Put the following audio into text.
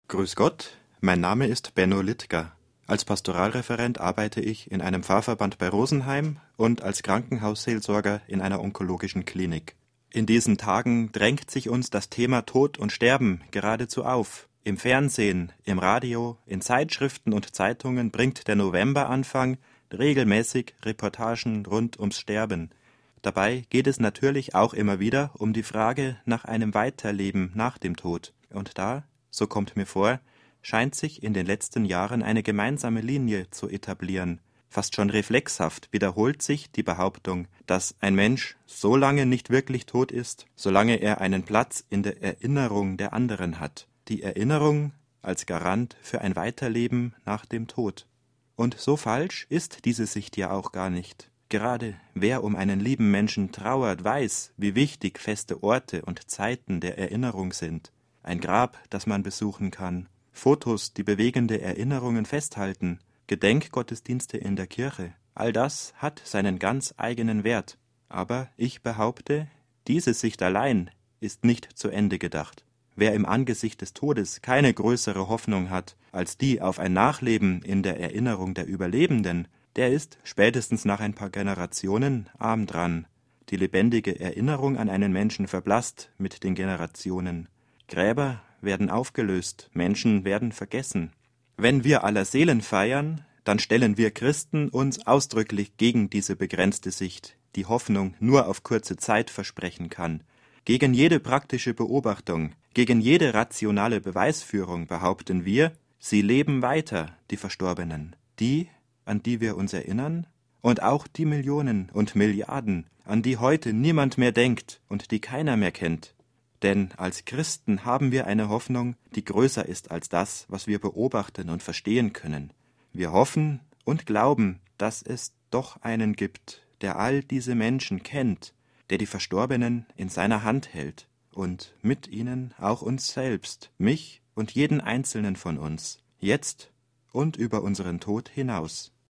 Grüß Gott, mein Name ist Benno Littger. Als Pastoralreferent arbeite ich in einem Pfarrverband bei Rosenheim und als Krankenhausseelsorger in einer onkologischen Klinik. In diesen Tagen drängt sich uns das Thema Tod und Sterben geradezu auf. Im Fernsehen, im Radio, in Zeitschriften und Zeitungen bringt der Novemberanfang regelmäßig Reportagen rund ums Sterben. Dabei geht es natürlich auch immer wieder um die Frage nach einem Weiterleben nach dem Tod. Und da, so kommt mir vor, scheint sich in den letzten Jahren eine gemeinsame Linie zu etablieren. Fast schon reflexhaft wiederholt sich die Behauptung, dass ein Mensch so lange nicht wirklich tot ist, solange er einen Platz in der Erinnerung der anderen hat. Die Erinnerung als Garant für ein Weiterleben nach dem Tod. Und so falsch ist diese Sicht ja auch gar nicht. Gerade wer um einen lieben Menschen trauert, weiß, wie wichtig feste Orte und Zeiten der Erinnerung sind. Ein Grab, das man besuchen kann, Fotos, die bewegende Erinnerungen festhalten, Gedenkgottesdienste in der Kirche, all das hat seinen ganz eigenen Wert. Aber ich behaupte, diese Sicht allein ist nicht zu Ende gedacht. Wer im Angesicht des Todes keine größere Hoffnung hat als die auf ein Nachleben in der Erinnerung der Überlebenden, der ist spätestens nach ein paar Generationen arm dran. Die lebendige Erinnerung an einen Menschen verblasst mit den Generationen. Gräber werden aufgelöst, Menschen werden vergessen. Wenn wir Allerseelen feiern, dann stellen wir Christen uns ausdrücklich gegen diese begrenzte Sicht, die Hoffnung nur auf kurze Zeit versprechen kann. Gegen jede praktische Beobachtung, gegen jede rationale Beweisführung behaupten wir, sie leben weiter, die Verstorbenen, die, an die wir uns erinnern, und auch die Millionen und Milliarden, an die heute niemand mehr denkt und die keiner mehr kennt. Denn als Christen haben wir eine Hoffnung, die größer ist als das, was wir beobachten und verstehen können. Wir hoffen und glauben, dass es doch einen gibt, der all diese Menschen kennt, der die Verstorbenen in seiner Hand hält und mit ihnen auch uns selbst, mich und jeden einzelnen von uns, jetzt und über unseren Tod hinaus.